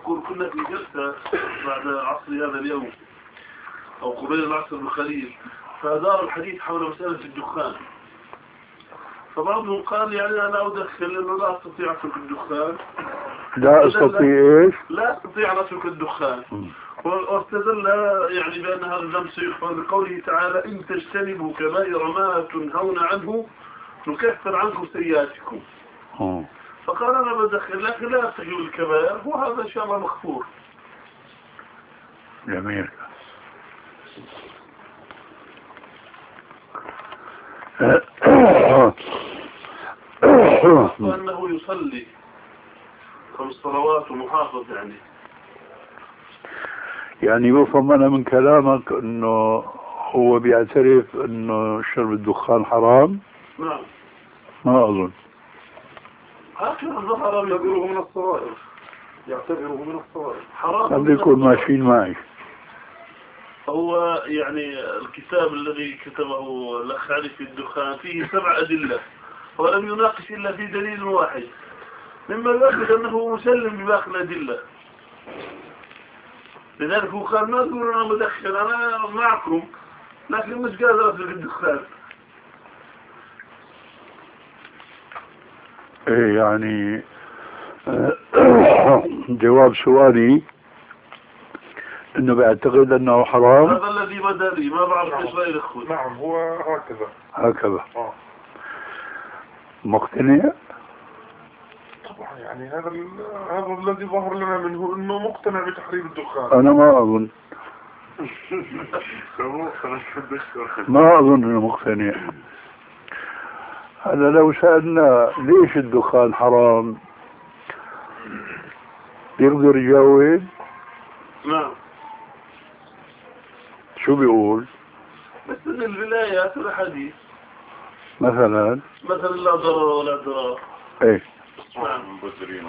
أذكر كنا في جلسة بعد عصر هذا اليوم أو قبيل العصر بقليل، فدار الحديث حول مسألة الدخان. فبعضهم قال يعني أنا أدخن لأنه لا أستطيع أترك الدخان. لا أستطيع إيش؟ لا أستطيع أن أترك الدخان. واستدل يعني بأن هذا الذنب سيغفر بقوله تعالى إن تجتنبوا كبائر ما تنهون عنه نكفر عنكم سيئاتكم. فقال أنا بدخن لكن لا أستحي بالكبائر، وهذا إن شاء الله مغفور. جميل. وأنه يصلي 5 صلوات ومحافظ يعني بفهم أنا من كلامك أنه هو بيعترف أنه شرب الدخان حرام؟ نعم. ما أظن. هكذا الظهر يعتبره من الصغائر. يعتبره من الصغائر. حرام. قد يكون ماشيين معي. هو يعني الكتاب الذي كتبه الأخ علي في الدخان فيه 7 أدلة، ولم يناقش إلا في دليل واحد، مما يؤكد أنه مسلم بباقي الأدلة. لذلك هو قال ما تقولون أنا مدخن، أنا معكم لكن مش قادر أترك الدخان. إيه يعني جواب سؤالي انه بيعتقد انه حرام. هذا الذي بدا لي، ما بعرف ايش راي الاخوه. نعم هو هكذا. مقتنع؟ طبعا يعني هذا الذي ظهر لنا منه انه مقتنع بتحريم الدخان. انا ما اظن. ما اظن انه مقتنع. هذا لو سألنا ليش الدخان حرام يقدر يجاوب؟ نعم. شو بيقول؟ بس من الولايات والحديث مثلا لا ضرر ولا ضرار. ايه. نعم.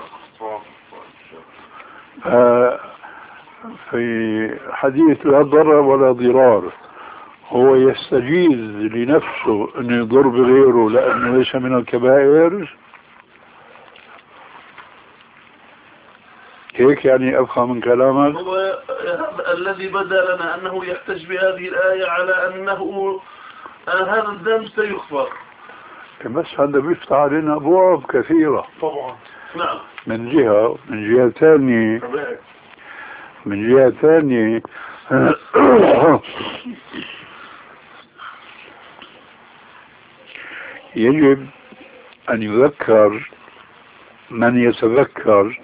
في حديث لا ضرر ولا ضرار هو يستجيز لنفسه انه يضر بغيره لانه ليس من الكبائر، هيك يعني افهم من كلامك؟ هو الذي بدا لنا انه يحتج بهذه الايه على انه هذا الذنب سيغفر. بس هذا بيفتح علينا ابواب كثيره. طبعا. نعم. من جهه ثانيه يجب أن يذكر من يتذكر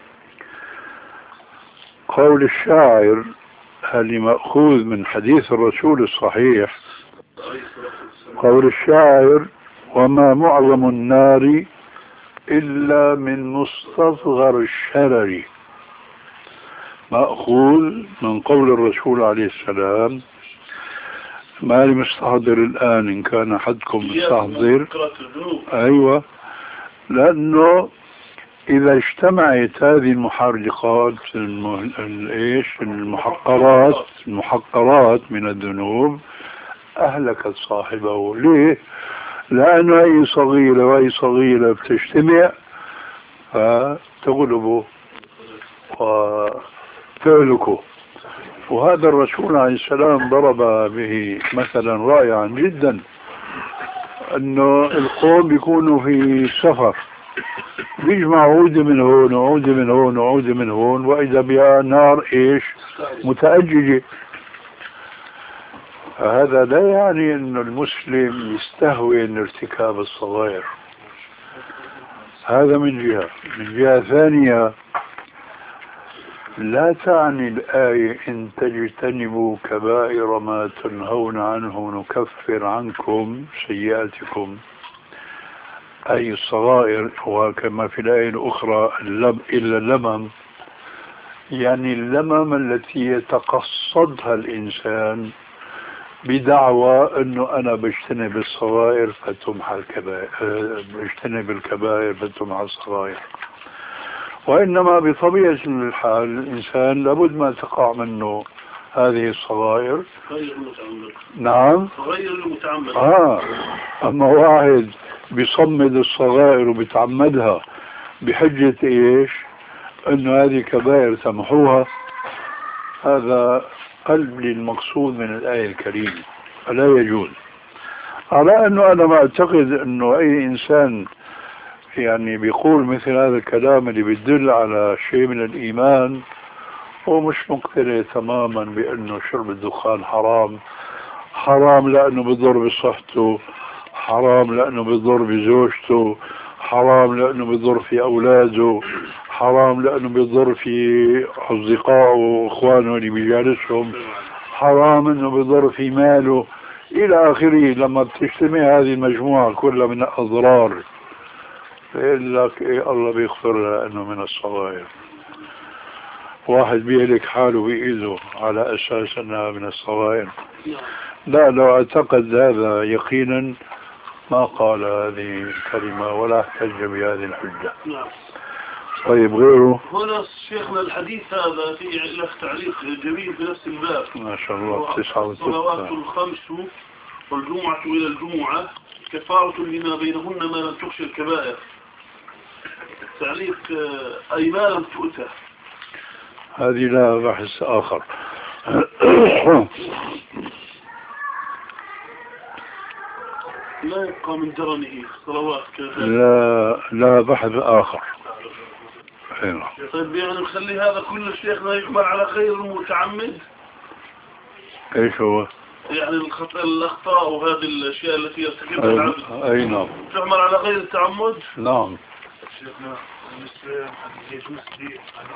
قول الشاعر اللي مأخوذ من حديث الرسول الصحيح. قول الشاعر وما معظم النار إلا من مستصغر الشرر، مأخوذ من قول الرسول عليه السلام. ما لي مستحضر الآن إن كان أحدكم مستحضر. أيوة، لأنه إذا اجتمعت هذه المحرقات المحقرات من الذنوب أهلكت صاحبه. ليه؟ لأنه أي صغيرة وأي صغيرة بتجتمع فتغلبه وتهلكه. وهذا الرسول عليه السلام ضرب به مثلا رائعا جدا، انه القوم بيكونوا في سفر بيجمع عودة من هون وعودة من هون وعودة من هون، واذا بها نار متأججة. هذا لا يعني انه المسلم يستهون ارتكاب الصغائر. هذا من جهة ثانية لا تعني الآية إن تجتنبوا كبائر ما تنهون عنه نكفر عنكم سيئاتكم أي الصغائر، وكما في الآية الأخرى إلا اللمم، يعني اللمم التي يتقصدها الإنسان بدعوى أنه أنا بجتنب الصغائر فتمحى الكبائر، بجتنب الكبائر فتمحى الصغائر. وإنما بطبيعة الحال الإنسان لابد ما تقع منه هذه الصغائر. غير المتعمد. نعم. غير المتعمد. أما واحد بيصمد الصغائر وبيتعمدها بحجة إيش؟ أن هذه كبائر سمحوها، هذا قلب للمقصود من الآية الكريمة، فلا يجوز. على أنه أنا ما أعتقد أنه أي إنسان يعني بيقول مثل هذا الكلام اللي بيدل على شيء من الإيمان ومش مقتنع تماما بأنه شرب الدخان حرام. حرام لأنه بيضر بصحته، حرام لأنه بيضر بزوجته، حرام لأنه بيضر في أولاده، حرام لأنه بيضر في أصدقائه وإخوانه اللي بيجالسهم، حرام أنه بيضر في ماله إلى آخره. لما بتجتمع هذه المجموعة كلها من الأضرار بيقول لك إيه الله بيغفر لأنه من الصغائر. واحد بيهلك حاله بإيده على أساس أنها من الصغائر. لا، لو اعتقد هذا يقينا ما قال هذه الكلمة ولا احتج بهذه الحجة. طيب غيره؟ هنا شيخنا الحديث هذا في له تعليق جميل في نفس الباب ما شاء الله. 9 الصلوات الخمس والجمعة إلى الجمعة كفارة لما بينهن ما لم تخشى الكبائر. تعليق أي ما لم تؤتى. هذه لها بحث آخر. لا يبقى من درنه صلوات كذا. لا بحث آخر. طيب يعني نخلي هذا كل شيخنا يقبل على غير المتعمد. ايش هو؟ يعني الأخطاء وهذه الأشياء التي يرتكبها العبد. أي نعم. تعمل على غير التعمد. نعم. شيخنا